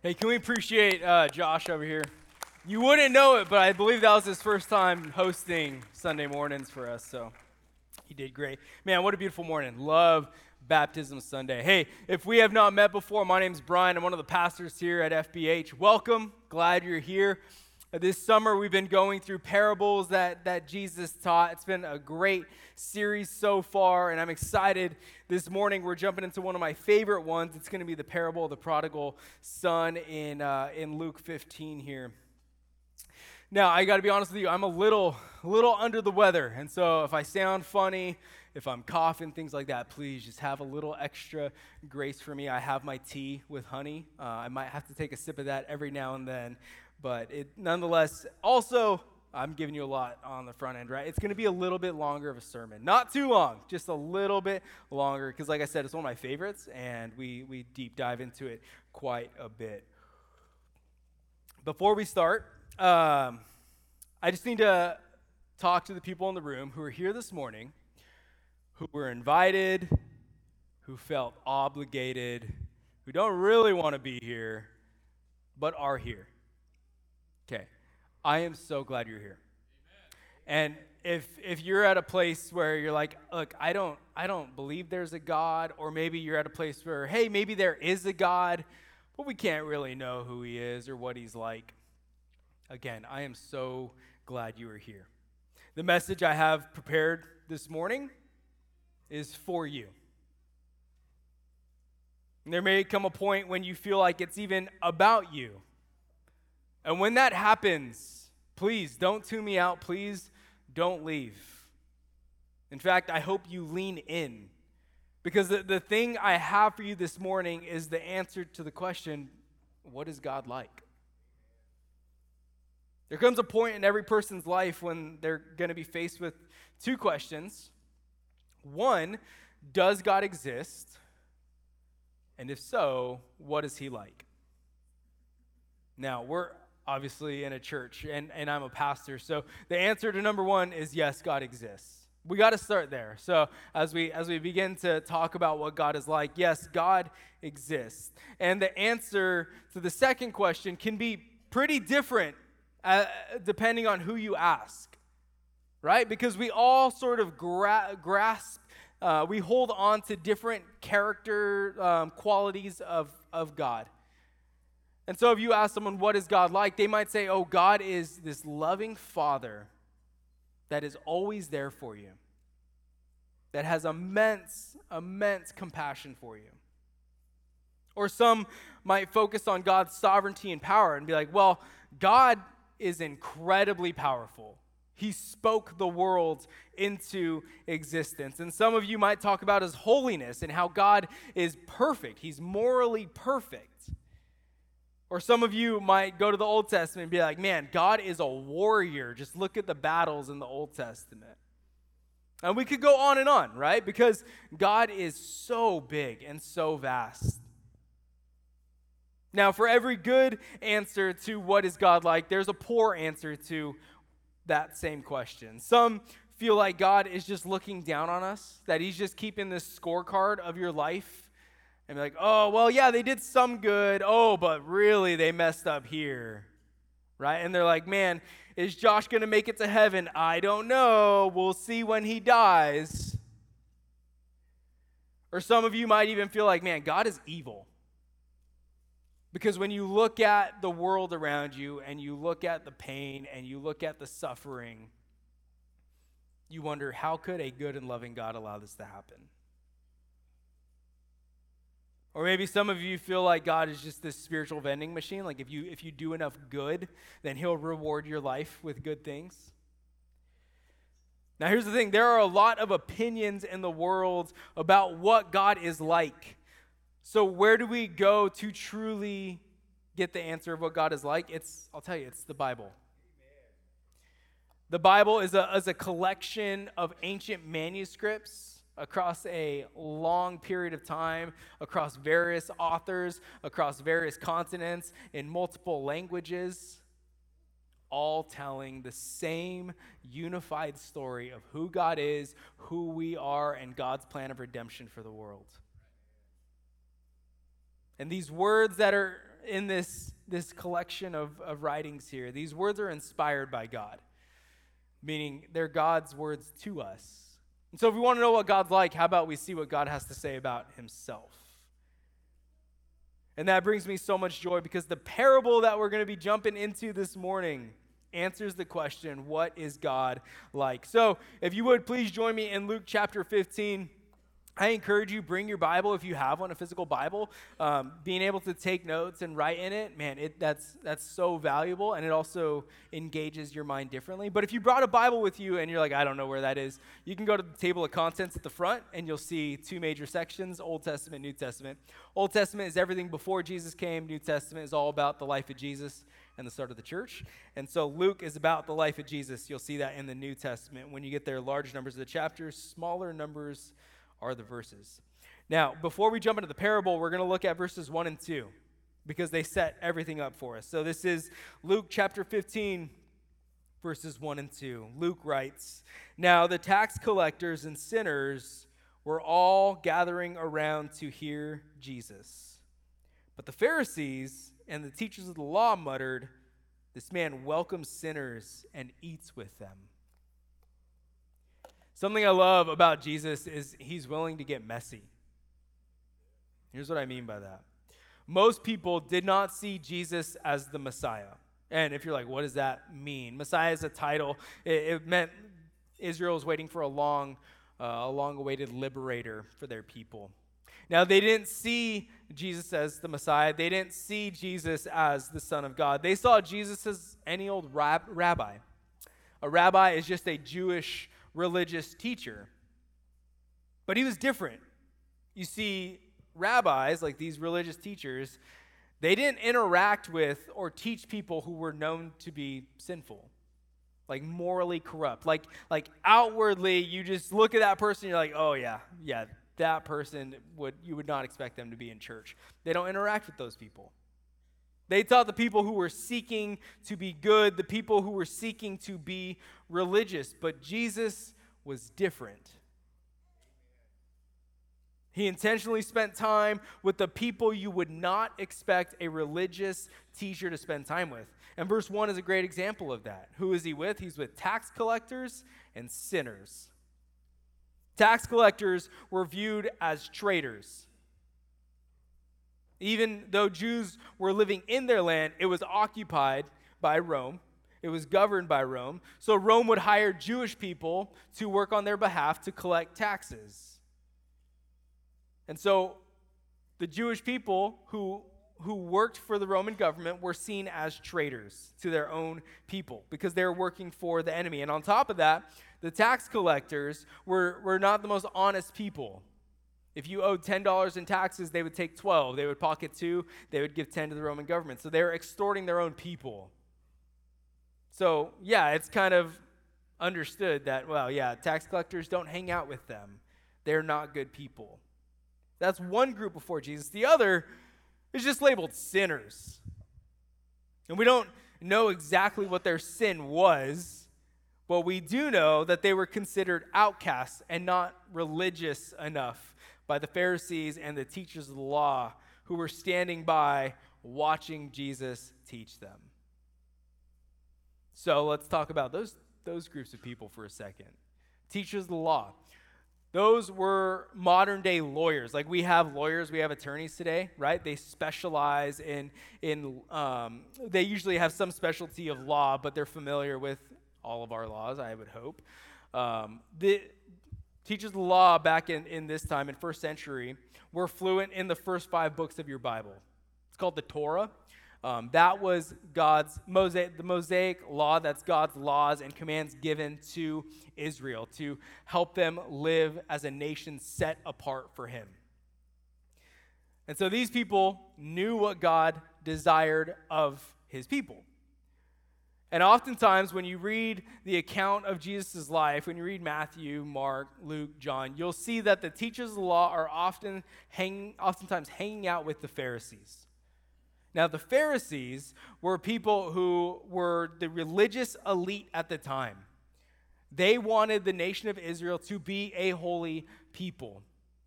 Hey, can we appreciate Josh over here? You wouldn't know it, but I believe that was his first time hosting Sunday mornings for us, so he did great. Man, what a beautiful morning. Love Baptism Sunday. Hey, if we have not met before, my name's Brian. I'm one of the pastors here at FBH. Welcome. Glad you're here. This summer, we've been going through parables that Jesus taught. It's been a great series so far, and I'm excited. This morning, we're jumping into one of my favorite ones. It's going to be the parable of the prodigal son in Luke 15 here. Now, I got to be honest with you, I'm a little under the weather, and so if I sound funny, if I'm coughing, things like that, please just have a little extra grace for me. I have my tea with honey. I might have to take a sip of that every now and then. But nonetheless, also, I'm giving you a lot on the front end, right? It's going to be a little bit longer of a sermon. Not too long, just a little bit longer, because like I said, it's one of my favorites, and we deep dive into it quite a bit. Before we start, I just need to talk to the people in the room who are here this morning, who were invited, who felt obligated, who don't really want to be here, but are here. Okay, I am so glad you're here. Amen. And if you're at a place where you're like, look, I don't believe there's a God, or maybe you're at a place where, hey, maybe there is a God, but we can't really know who he is or what he's like. Again, I am so glad you are here. The message I have prepared this morning is for you. And there may come a point when you feel like it's even about you. And when that happens, please don't tune me out. Please don't leave. In fact, I hope you lean in. Because the thing I have for you this morning is the answer to the question, what is God like? There comes a point in every person's life when they're going to be faced with two questions. One, does God exist? And if so, what is he like? Now, we're obviously in a church, and I'm a pastor, so the answer to number one is yes, God exists. We got to start there. So as we begin to talk about what God is like, yes, God exists. And the answer to the second question can be pretty different depending on who you ask, right? Because we all sort of grasp, we hold on to different character qualities of God. And so if you ask someone, what is God like? They might say, oh, God is this loving Father that is always there for you, that has immense compassion for you. Or some might focus on God's sovereignty and power and be like, well, God is incredibly powerful. He spoke the world into existence. And some of you might talk about his holiness and how God is perfect. He's morally perfect. Or some of you might go to the Old Testament and be like, man, God is a warrior. Just look at the battles in the Old Testament. And we could go on and on, right? Because God is so big and so vast. Now, for every good answer to what is God like, there's a poor answer to that same question. Some feel like God is just looking down on us, that he's just keeping this scorecard of your life. And be like, oh, well, yeah, they did some good. Oh, but really they messed up here, right? And they're like, man, is Josh going to make it to heaven? I don't know. We'll see when he dies. Or some of you might even feel like, man, God is evil. Because when you look at the world around you and you look at the pain and you look at the suffering, you wonder, how could a good and loving God allow this to happen? Or maybe some of you feel like God is just this spiritual vending machine. Like if you do enough good, then he'll reward your life with good things. Now here's the thing. There are a lot of opinions in the world about what God is like. So where do we go to truly get the answer of what God is like? I'll tell you, it's the Bible. The Bible is a collection of ancient manuscripts across a long period of time, across various authors, across various continents, in multiple languages, all telling the same unified story of who God is, who we are, and God's plan of redemption for the world. And these words that are in this collection of writings here, these words are inspired by God, meaning they're God's words to us. And so if we want to know what God's like, how about we see what God has to say about himself? And that brings me so much joy because the parable that we're going to be jumping into this morning answers the question, what is God like? So if you would, please join me in Luke chapter 15. I encourage you, bring your Bible if you have one, a physical Bible. Being able to take notes and write in it, man, that's so valuable, and it also engages your mind differently. But if you brought a Bible with you and you're like, I don't know where that is, you can go to the table of contents at the front, and you'll see two major sections, Old Testament, New Testament. Old Testament is everything before Jesus came. New Testament is all about the life of Jesus and the start of the church. And so Luke is about the life of Jesus. You'll see that in the New Testament. When you get there, large numbers of the chapters, smaller numbers are the verses. Now, before we jump into the parable, we're going to look at verses 1 and 2 because they set everything up for us. So this is Luke chapter 15, verses 1 and 2. Luke writes, "Now the tax collectors and sinners were all gathering around to hear Jesus. But the Pharisees and the teachers of the law muttered, 'This man welcomes sinners and eats with them.'" Something I love about Jesus is he's willing to get messy. Here's what I mean by that. Most people did not see Jesus as the Messiah. And if you're like, what does that mean? Messiah is a title. It meant Israel was waiting for a long-awaited liberator for their people. Now, they didn't see Jesus as the Messiah. They didn't see Jesus as the Son of God. They saw Jesus as any old rabbi. A rabbi is just a Jewish religious teacher. But he was different. You see, rabbis, like these religious teachers, they didn't interact with or teach people who were known to be sinful, like morally corrupt. Like outwardly, you just look at that person, you're like, oh yeah, that person, you would not expect them to be in church. They don't interact with those people. They taught the people who were seeking to be good, the people who were seeking to be religious. But Jesus was different. He intentionally spent time with the people you would not expect a religious teacher to spend time with. And verse 1 is a great example of that. Who is he with? He's with tax collectors and sinners. Tax collectors were viewed as traitors. Even though Jews were living in their land, it was occupied by Rome. It was governed by Rome. So Rome would hire Jewish people to work on their behalf to collect taxes. And so the Jewish people who worked for the Roman government were seen as traitors to their own people because they were working for the enemy. And on top of that, the tax collectors were not the most honest people. If you owed $10 in taxes, they would take 12. They would pocket 2. They would give 10 to the Roman government. So they were extorting their own people. So, yeah, it's kind of understood that, well, yeah, tax collectors, don't hang out with them. They're not good people. That's one group before Jesus. The other is just labeled sinners. And we don't know exactly what their sin was, but we do know that they were considered outcasts and not religious enough by the Pharisees and the teachers of the law who were standing by watching Jesus teach them. So let's talk about those groups of people for a second. Teachers of the law. Those were modern day lawyers. Like we have lawyers, we have attorneys today, right? They specialize in they usually have some specialty of law, but they're familiar with all of our laws, I would hope. The teachers of the law back in this time, in first century, were fluent in the first 5 books of your Bible. It's called the Torah. That was the Mosaic law. That's God's laws and commands given to Israel to help them live as a nation set apart for him. And so these people knew what God desired of his people. And oftentimes when you read the account of Jesus' life, when you read Matthew, Mark, Luke, John, you'll see that the teachers of the law are oftentimes hanging out with the Pharisees. Now, the Pharisees were people who were the religious elite at the time. They wanted the nation of Israel to be a holy people.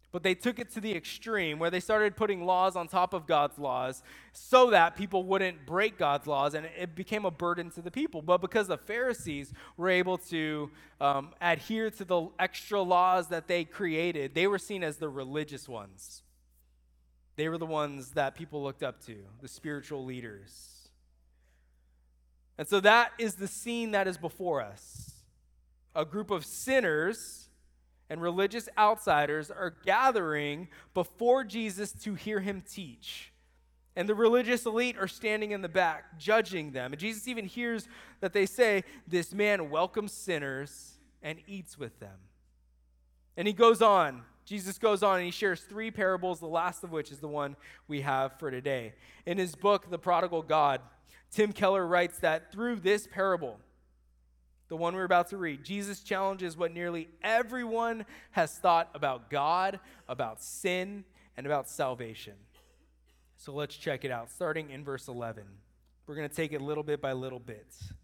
But they took it to the extreme where they started putting laws on top of God's laws so that people wouldn't break God's laws, and it became a burden to the people. But because the Pharisees were able to adhere to the extra laws that they created, they were seen as the religious ones. They were the ones that people looked up to, the spiritual leaders. And so that is the scene that is before us. A group of sinners and religious outsiders are gathering before Jesus to hear him teach. And the religious elite are standing in the back, judging them. And Jesus even hears that they say, "This man welcomes sinners and eats with them." And he goes on. Jesus goes on and he shares 3 parables, the last of which is the one we have for today. In his book, The Prodigal God, Tim Keller writes that through this parable, the one we're about to read, Jesus challenges what nearly everyone has thought about God, about sin, and about salvation. So let's check it out, starting in verse 11. We're going to take it little bit by little bit.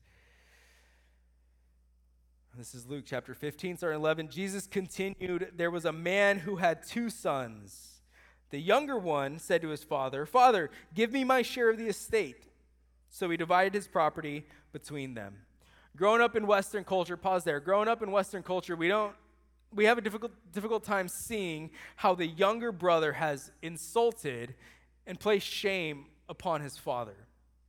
This is Luke chapter 15, starting 11. Jesus continued, "There was a man who had 2 sons. The younger one said to his father, 'Father, give me my share of the estate.' So he divided his property between them." Growing up in Western culture, pause there. Growing up in Western culture, we have a difficult time seeing how the younger brother has insulted and placed shame upon his father.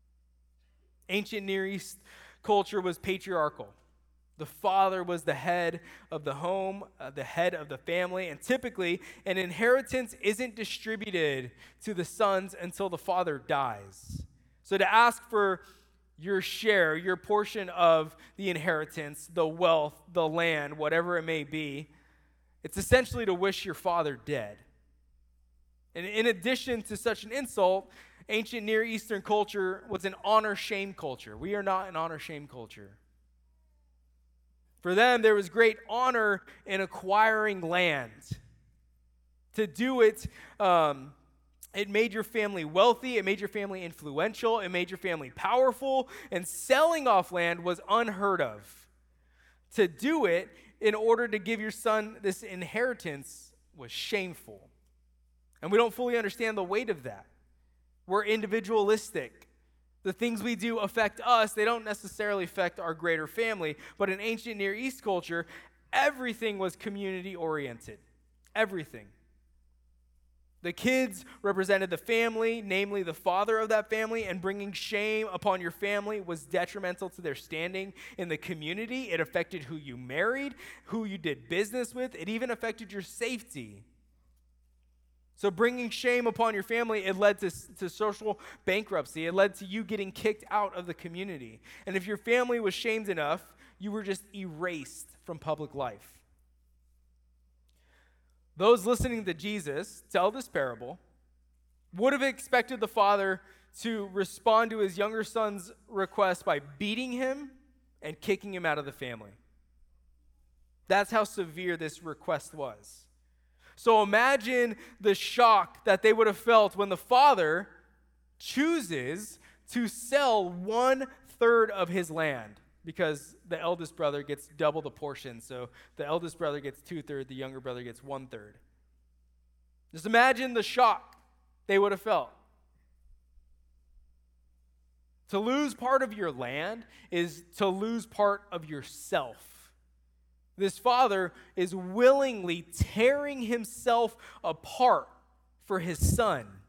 Ancient Near East culture was patriarchal. The father was the head of the home, the head of the family, and typically an inheritance isn't distributed to the sons until the father dies. So to ask for your share, your portion of the inheritance, the wealth, the land, whatever it may be, it's essentially to wish your father dead. And in addition to such an insult, ancient Near Eastern culture was an honor-shame culture. We are not an honor-shame culture. For them, there was great honor in acquiring land. To do it, it made your family wealthy, it made your family influential, it made your family powerful, and selling off land was unheard of. To do it in order to give your son this inheritance was shameful. And we don't fully understand the weight of that. We're individualistic. The things we do affect us, they don't necessarily affect our greater family. But in ancient Near East culture, everything was community-oriented. Everything. The kids represented the family, namely the father of that family, and bringing shame upon your family was detrimental to their standing in the community. It affected who you married, who you did business with. It even affected your safety. So bringing shame upon your family, it led to social bankruptcy. It led to you getting kicked out of the community. And if your family was shamed enough, you were just erased from public life. Those listening to Jesus tell this parable would have expected the father to respond to his younger son's request by beating him and kicking him out of the family. That's how severe this request was. So imagine the shock that they would have felt when the father chooses to sell 1/3 of his land, because the eldest brother gets double the portion. So the eldest brother gets 2/3, the younger brother gets 1/3. Just imagine the shock they would have felt. To lose part of your land is to lose part of yourself. This father is willingly tearing himself apart for his son.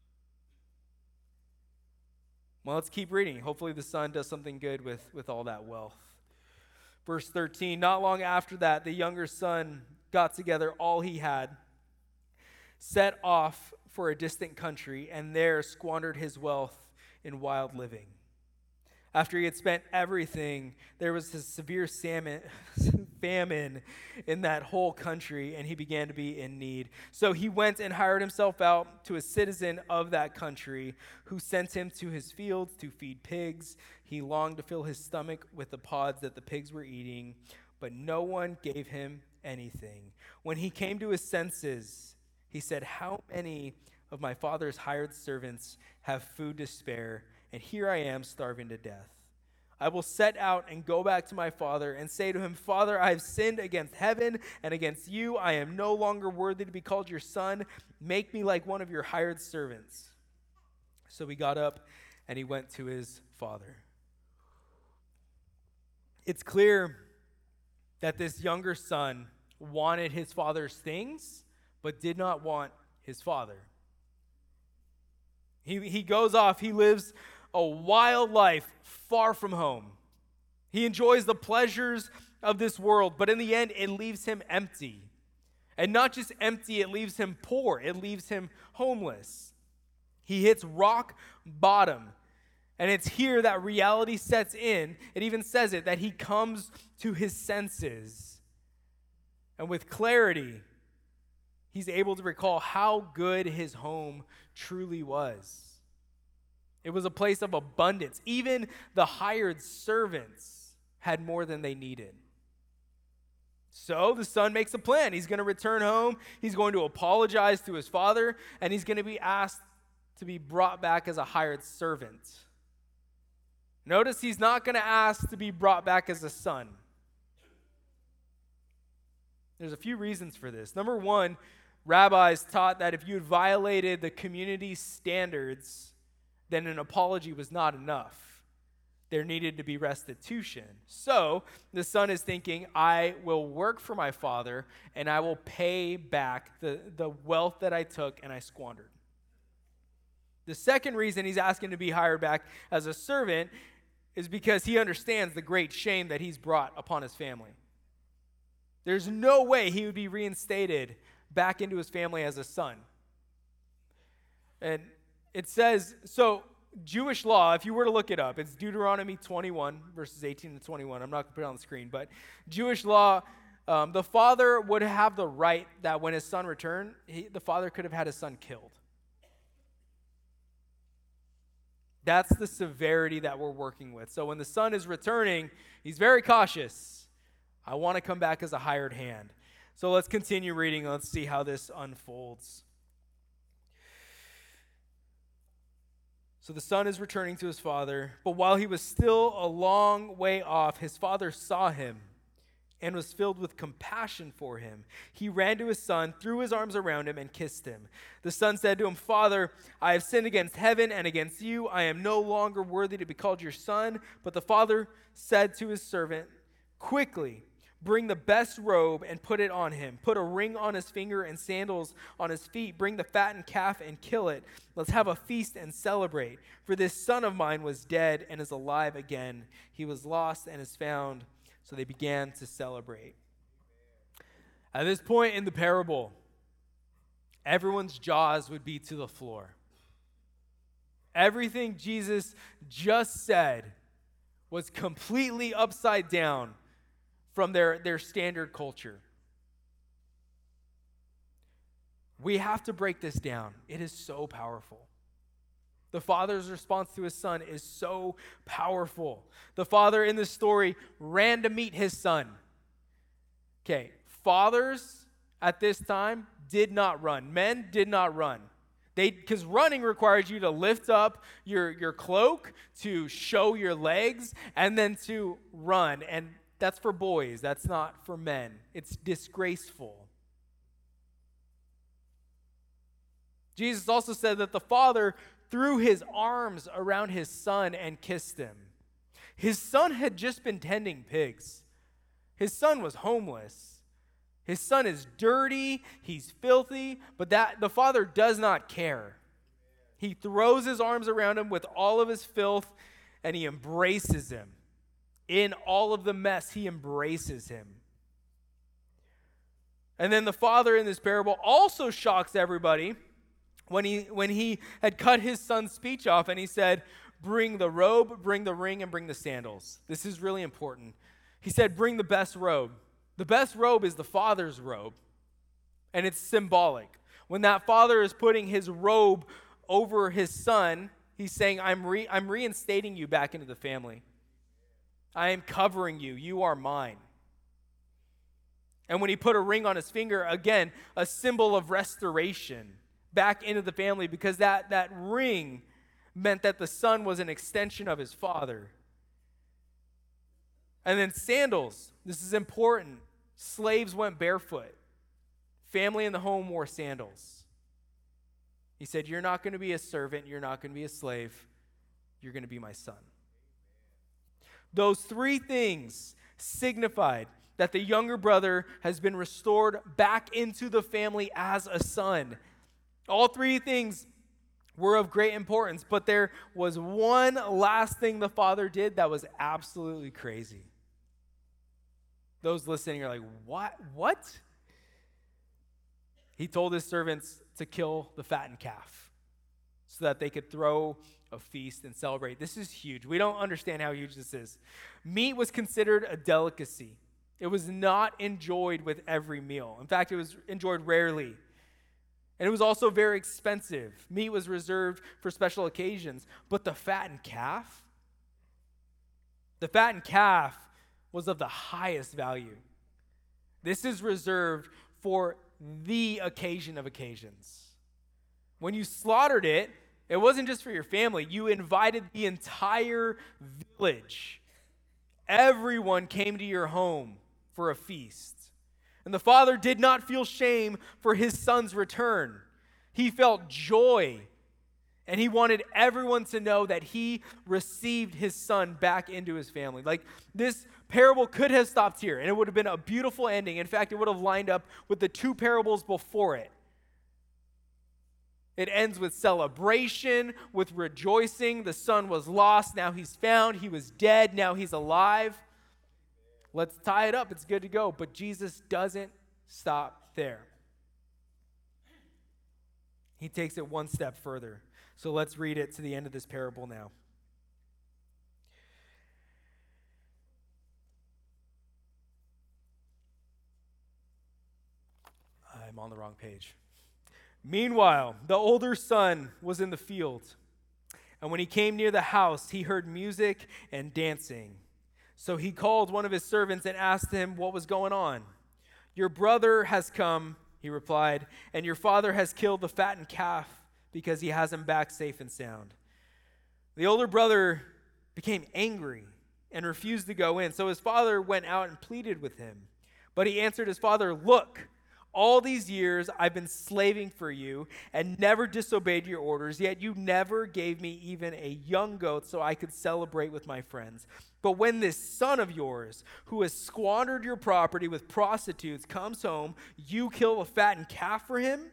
Well, let's keep reading. Hopefully the son does something good with all that wealth. Verse 13, not long after that, the younger son got together all he had, set off for a distant country, and there squandered his wealth in wild living. After he had spent everything, there was a severe famine in that whole country, and he began to be in need. So he went and hired himself out to a citizen of that country, who sent him to his fields to feed pigs. He longed to fill his stomach with the pods that the pigs were eating, but no one gave him anything. When he came to his senses, he said, "How many of my father's hired servants have food to spare, and here I am starving to death. I will set out and go back to my father and say to him, Father, I have sinned against heaven and against you. I am no longer worthy to be called your son. Make me like one of your hired servants. So he got up and he went to his father. It's clear that this younger son wanted his father's things, but did not want his father. He goes off, he lives a wild life far from home. He enjoys the pleasures of this world, but in the end, it leaves him empty. And not just empty, it leaves him poor. It leaves him homeless. He hits rock bottom. And it's here that reality sets in. It even says it, that he comes to his senses. And with clarity, he's able to recall how good his home truly was. It was a place of abundance. Even the hired servants had more than they needed. So the son makes a plan. He's going to return home. He's going to apologize to his father, and he's going to be asked to be brought back as a hired servant. Notice he's not going to ask to be brought back as a son. There's a few reasons for this. Number one, rabbis taught that if you had violated the community's standards, then an apology was not enough. There needed to be restitution. So the son is thinking, I will work for my father and I will pay back the wealth that I took and I squandered. The second reason he's asking to be hired back as a servant is because he understands the great shame that he's brought upon his family. There's no way he would be reinstated back into his family as a son. And it says, so Jewish law, if you were to look it up, it's Deuteronomy 21, verses 18 to 21. I'm not going to put it on the screen, but Jewish law, the father would have the right that when his son returned, the father could have had his son killed. That's the severity that we're working with. So when the son is returning, he's very cautious. I want to come back as a hired hand. So let's continue reading. Let's see how this unfolds. So the son is returning to his father, but while he was still a long way off, his father saw him and was filled with compassion for him. He ran to his son, threw his arms around him, and kissed him. The son said to him, Father, I have sinned against heaven and against you. I am no longer worthy to be called your son. But the father said to his servant, Quickly, bring the best robe and put it on him. Put a ring on his finger and sandals on his feet. Bring the fattened calf and kill it. Let's have a feast and celebrate. For this son of mine was dead and is alive again. He was lost and is found. So they began to celebrate. At this point in the parable, everyone's jaws would be to the floor. Everything Jesus just said was completely upside down from their standard culture. We have to break this down. It is so powerful. The father's response to his son is so powerful. The father in this story ran to meet his son. Okay, fathers at this time did not run. Men did not run. Because running requires you to lift up your cloak, to show your legs, and then to run. And that's for boys. That's not for men. It's disgraceful. Jesus also said that the father threw his arms around his son and kissed him. His son had just been tending pigs. His son was homeless. His son is dirty, he's filthy, but the father does not care. He throws his arms around him with all of his filth, and he embraces him. In all of the mess, he embraces him. And then the father in this parable also shocks everybody when he had cut his son's speech off, and he said, bring the robe, bring the ring, and bring the sandals. This is really important. He said, bring the best robe. The best robe is the father's robe, and it's symbolic. When that father is putting his robe over his son, he's saying, I'm reinstating you back into the family. I am covering you. You are mine. And when he put a ring on his finger, again, a symbol of restoration back into the family, because that ring meant that the son was an extension of his father. And then sandals. This is important. Slaves went barefoot. Family in the home wore sandals. He said, you're not going to be a servant. You're not going to be a slave. You're going to be my son. Those three things signified that the younger brother has been restored back into the family as a son. All three things were of great importance, but there was one last thing the father did that was absolutely crazy. Those listening are like, what? He told his servants to kill the fattened calf so that they could throw a feast and celebrate. This is huge. We don't understand how huge this is. Meat was considered a delicacy. It was not enjoyed with every meal. In fact, it was enjoyed rarely. And it was also very expensive. Meat was reserved for special occasions. But the fattened calf was of the highest value. This is reserved for the occasion of occasions. When you slaughtered it, it wasn't just for your family. You invited the entire village. Everyone came to your home for a feast. And the father did not feel shame for his son's return. He felt joy. And he wanted everyone to know that he received his son back into his family. Like, this parable could have stopped here, and it would have been a beautiful ending. In fact, it would have lined up with the two parables before it. It ends with celebration, with rejoicing. The son was lost, now he's found. He was dead, now he's alive. Let's tie it up. It's good to go. But Jesus doesn't stop there. He takes it one step further. So let's read it to the end of this parable now. I'm on the wrong page. Meanwhile, the older son was in the field, and when he came near the house, he heard music and dancing. So he called one of his servants and asked him what was going on. Your brother has come, he replied, and your father has killed the fattened calf because he has him back safe and sound. The older brother became angry and refused to go in, so his father went out and pleaded with him. But he answered his father, look, all these years I've been slaving for you and never disobeyed your orders, yet you never gave me even a young goat so I could celebrate with my friends. But when this son of yours, who has squandered your property with prostitutes, comes home, you kill a fattened calf for him?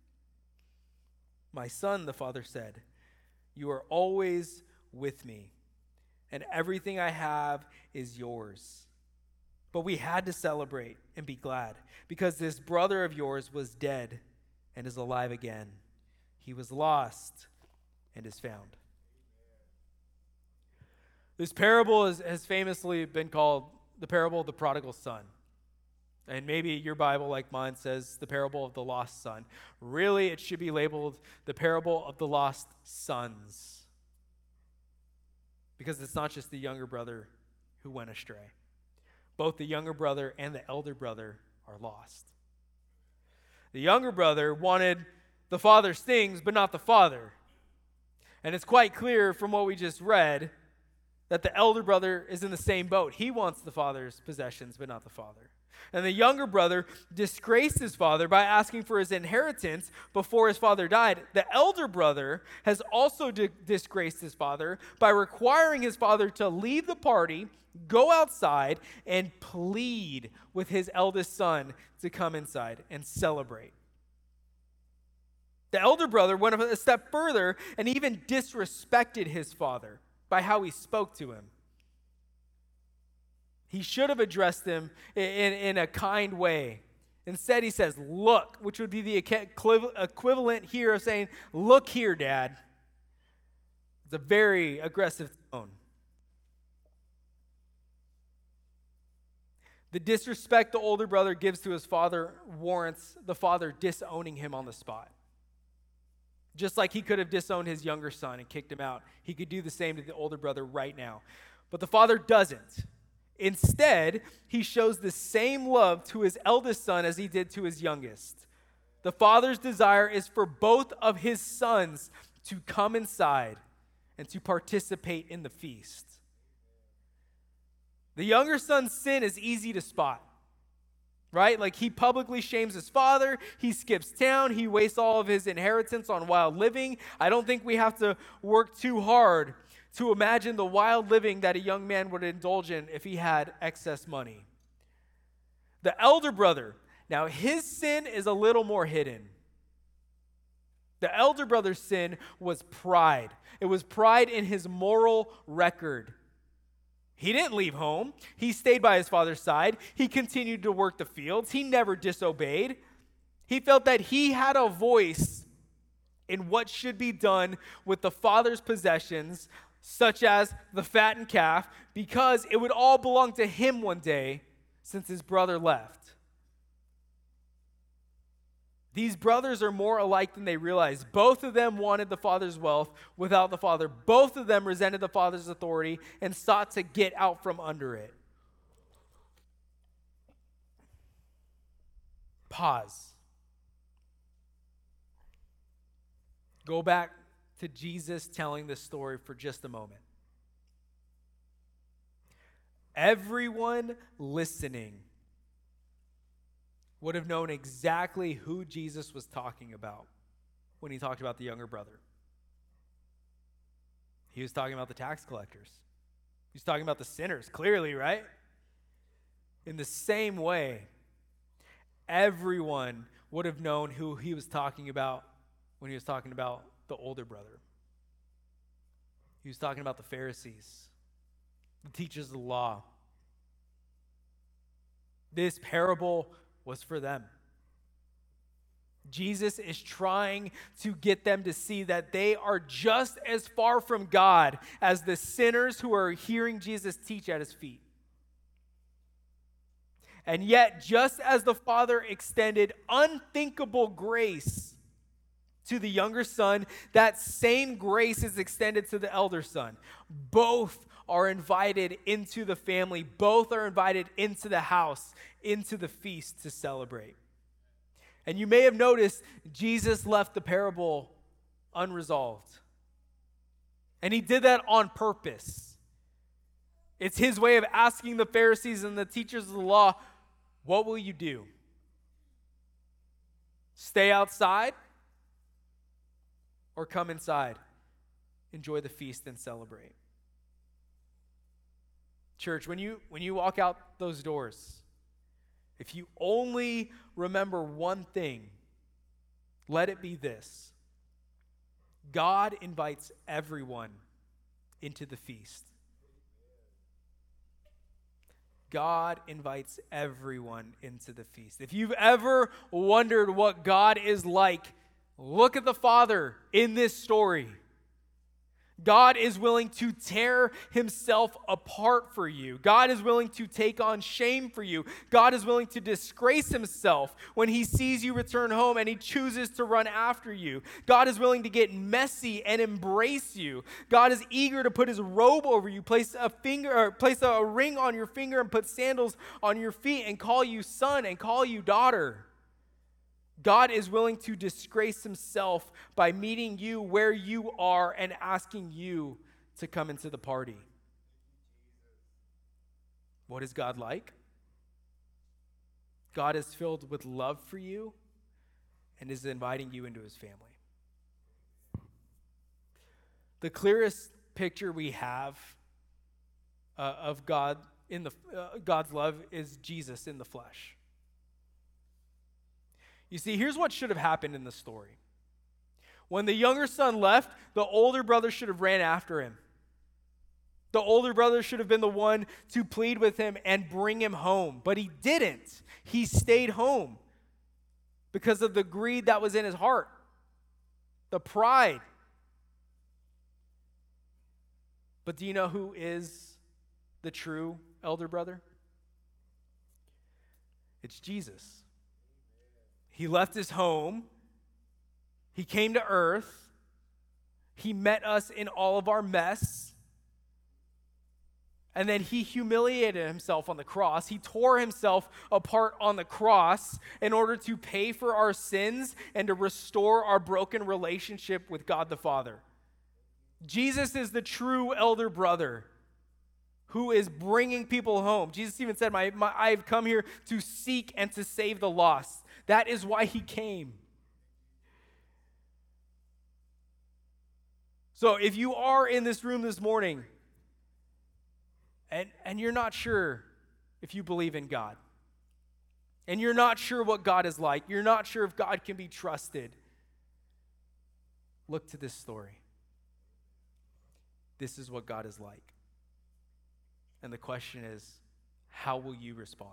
My son, the father said, you are always with me, and everything I have is yours. But we had to celebrate and be glad, because this brother of yours was dead and is alive again. He was lost and is found. This parable has famously been called the parable of the prodigal son. And maybe your Bible, like mine, says the parable of the lost son. Really, it should be labeled the parable of the lost sons, because it's not just the younger brother who went astray. Both the younger brother and the elder brother are lost. The younger brother wanted the father's things, but not the father. And it's quite clear from what we just read that the elder brother is in the same boat. He wants the father's possessions, but not the father. And the younger brother disgraced his father by asking for his inheritance before his father died. The elder brother has also disgraced his father by requiring his father to leave the party, go outside, and plead with his eldest son to come inside and celebrate. The elder brother went a step further and even disrespected his father by how he spoke to him. He should have addressed him in a kind way. Instead, he says, look, which would be the equivalent here of saying, look here, Dad. It's a very aggressive tone. The disrespect the older brother gives to his father warrants the father disowning him on the spot. Just like he could have disowned his younger son and kicked him out, he could do the same to the older brother right now. But the father doesn't. Instead, he shows the same love to his eldest son as he did to his youngest. The father's desire is for both of his sons to come inside and to participate in the feast. The younger son's sin is easy to spot, right? Like he publicly shames his father. He skips town. He wastes all of his inheritance on wild living. I don't think we have to work too hard to imagine the wild living that a young man would indulge in if he had excess money. The elder brother, now his sin is a little more hidden. The elder brother's sin was pride. It was pride in his moral record. He didn't leave home. He stayed by his father's side. He continued to work the fields. He never disobeyed. He felt that he had a voice in what should be done with the father's possessions, such as the fattened calf, because it would all belong to him one day since his brother left. These brothers are more alike than they realize. Both of them wanted the father's wealth without the father. Both of them resented the father's authority and sought to get out from under it. Pause. Go back to Jesus telling this story for just a moment. Everyone listening would have known exactly who Jesus was talking about when he talked about the younger brother. He was talking about the tax collectors. He was talking about the sinners, clearly, right? In the same way, everyone would have known who he was talking about when he was talking about the older brother. He was talking about the Pharisees, the teachers of the law. This parable was for them. Jesus is trying to get them to see that they are just as far from God as the sinners who are hearing Jesus teach at his feet. And yet, just as the Father extended unthinkable grace to the younger son, that same grace is extended to the elder son. Both are invited into the family. Both are invited into the house, into the feast to celebrate. And you may have noticed Jesus left the parable unresolved. And he did that on purpose. It's his way of asking the Pharisees and the teachers of the law, what will you do? Stay outside or come inside? Enjoy the feast and celebrate. Church, when you walk out those doors, if you only remember one thing, let it be this: God invites everyone into the feast. God invites everyone into the feast. If you've ever wondered what God is like, look at the Father in this story. God is willing to tear himself apart for you. God is willing to take on shame for you. God is willing to disgrace himself when he sees you return home and he chooses to run after you. God is willing to get messy and embrace you. God is eager to put his robe over you, place a ring on your finger and put sandals on your feet and call you son and call you daughter. God is willing to disgrace himself by meeting you where you are and asking you to come into the party. What is God like? God is filled with love for you and is inviting you into his family. The clearest picture we have of God in God's love is Jesus in the flesh. You see, here's what should have happened in the story. When the younger son left, the older brother should have ran after him. The older brother should have been the one to plead with him and bring him home. But he didn't. He stayed home because of the greed that was in his heart, the pride. But do you know who is the true elder brother? It's Jesus. He left his home. He came to earth. He met us in all of our mess. And then he humiliated himself on the cross. He tore himself apart on the cross in order to pay for our sins and to restore our broken relationship with God the Father. Jesus is the true elder brother. who is bringing people home. Jesus even said, I've come here to seek and to save the lost. That is why he came. So if you are in this room this morning and you're not sure if you believe in God, and you're not sure what God is like, you're not sure if God can be trusted, look to this story. This is what God is like. And the question is, how will you respond?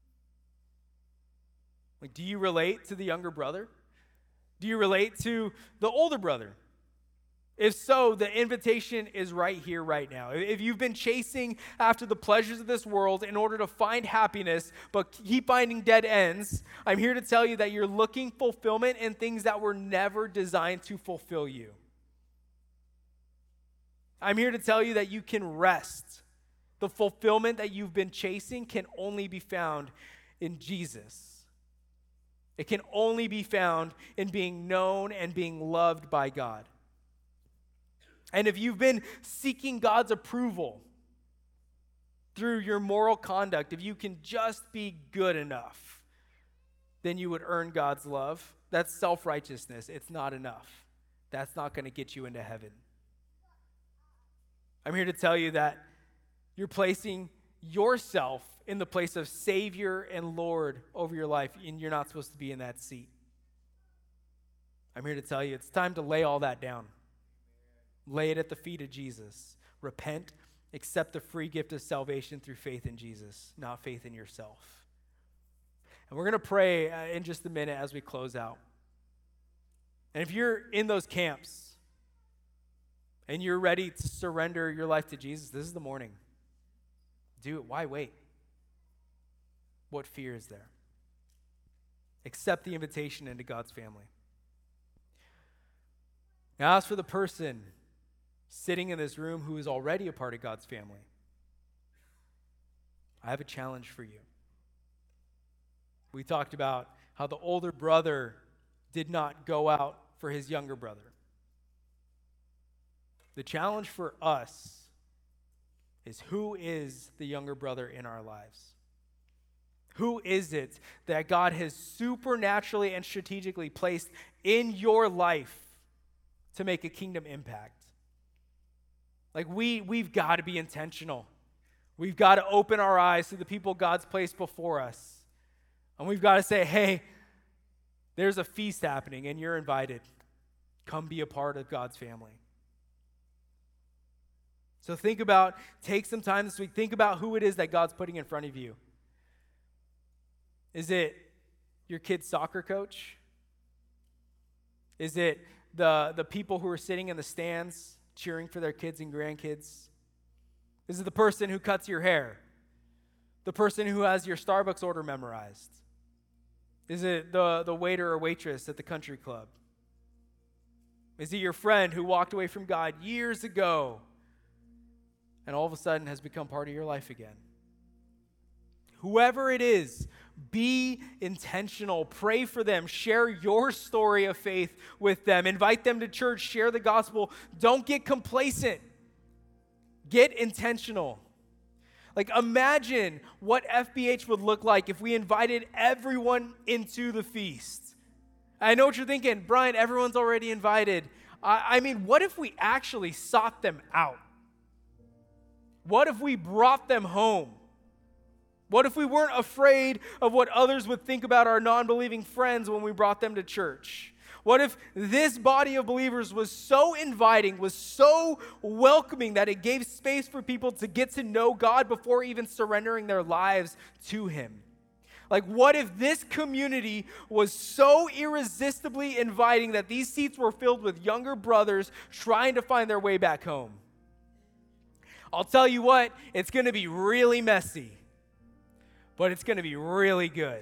Like, do you relate to the younger brother? Do you relate to the older brother? If so, the invitation is right here, right now. If you've been chasing after the pleasures of this world in order to find happiness, but keep finding dead ends, I'm here to tell you that you're looking fulfillment in things that were never designed to fulfill you. I'm here to tell you that you can rest. The fulfillment that you've been chasing can only be found in Jesus. It can only be found in being known and being loved by God. And if you've been seeking God's approval through your moral conduct, if you can just be good enough, then you would earn God's love. That's self-righteousness. It's not enough. That's not going to get you into heaven. I'm here to tell you that you're placing yourself in the place of Savior and Lord over your life, and you're not supposed to be in that seat. I'm here to tell you it's time to lay all that down. Lay it at the feet of Jesus. Repent, accept the free gift of salvation through faith in Jesus, not faith in yourself. And we're going to pray in just a minute as we close out. And if you're in those camps and you're ready to surrender your life to Jesus, this is the morning. Do it. Why wait? What fear is there? Accept the invitation into God's family. Now, as for the person sitting in this room who is already a part of God's family, I have a challenge for you. We talked about how the older brother did not go out for his younger brother. The challenge for us is, who is the younger brother in our lives? Who is it that God has supernaturally and strategically placed in your life to make a kingdom impact? Like, we've got to be intentional. We've got to open our eyes to the people God's placed before us. And we've got to say, hey, there's a feast happening and you're invited. Come be a part of God's family. So take some time this week, think about who it is that God's putting in front of you. Is it your kid's soccer coach? Is it the people who are sitting in the stands cheering for their kids and grandkids? Is it the person who cuts your hair? The person who has your Starbucks order memorized? Is it the waiter or waitress at the country club? Is it your friend who walked away from God years ago and all of a sudden has become part of your life again? Whoever it is, be intentional. Pray for them. Share your story of faith with them. Invite them to church. Share the gospel. Don't get complacent. Get intentional. Like, imagine what FBH would look like if we invited everyone into the feast. I know what you're thinking. Brian, everyone's already invited. I mean, what if we actually sought them out? What if we brought them home? What if we weren't afraid of what others would think about our non-believing friends when we brought them to church? What if this body of believers was so inviting, was so welcoming that it gave space for people to get to know God before even surrendering their lives to Him? Like, what if this community was so irresistibly inviting that these seats were filled with younger brothers trying to find their way back home? I'll tell you what, it's going to be really messy, but it's going to be really good.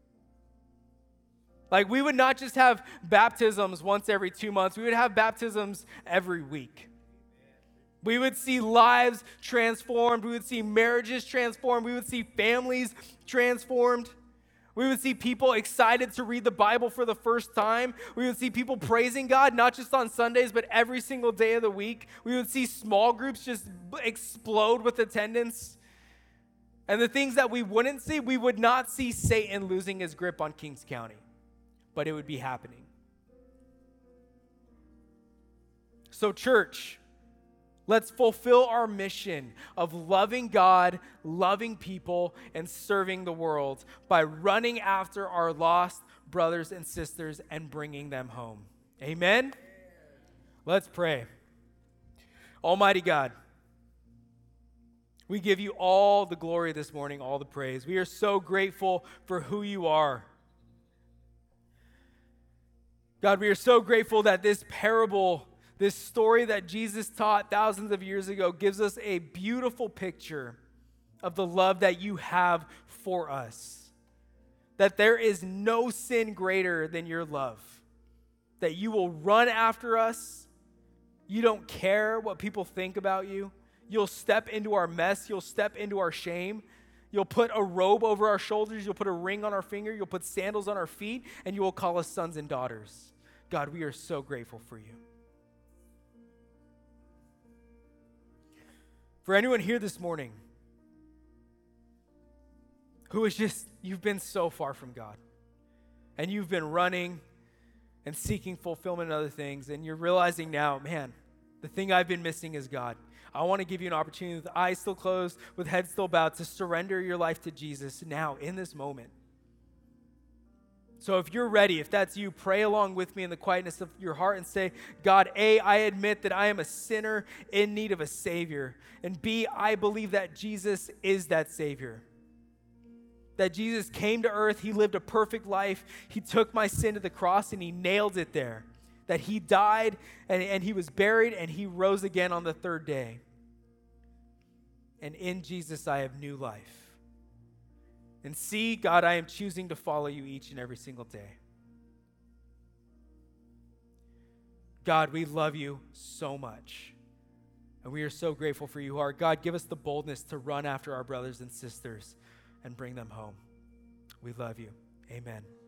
Like, we would not just have baptisms once every 2 months. We would have baptisms every week. We would see lives transformed. We would see marriages transformed. We would see families transformed. We would see people excited to read the Bible for the first time. We would see people praising God, not just on Sundays, but every single day of the week. We would see small groups just explode with attendance. And the things that we wouldn't see, we would not see Satan losing his grip on Kings County, but it would be happening. So, church, let's fulfill our mission of loving God, loving people, and serving the world by running after our lost brothers and sisters and bringing them home. Amen? Let's pray. Almighty God, we give you all the glory this morning, all the praise. We are so grateful for who you are. God, we are so grateful that this parable, this story that Jesus taught thousands of years ago, gives us a beautiful picture of the love that you have for us. That there is no sin greater than your love. That you will run after us. You don't care what people think about you. You'll step into our mess. You'll step into our shame. You'll put a robe over our shoulders. You'll put a ring on our finger. You'll put sandals on our feet. And you will call us sons and daughters. God, we are so grateful for you. For anyone here this morning who is just, you've been so far from God. And you've been running and seeking fulfillment in other things. And you're realizing now, man, the thing I've been missing is God. I want to give you an opportunity with eyes still closed, with head still bowed, to surrender your life to Jesus now, in this moment. So if you're ready, if that's you, pray along with me in the quietness of your heart and say, God, A, I admit that I am a sinner in need of a Savior. And B, I believe that Jesus is that Savior. That Jesus came to earth, he lived a perfect life, he took my sin to the cross and he nailed it there. That he died and he was buried and he rose again on the third day. And in Jesus I have new life. And see, God, I am choosing to follow you each and every single day. God, we love you so much. And we are so grateful for you, Heart. God, give us the boldness to run after our brothers and sisters and bring them home. We love you. Amen.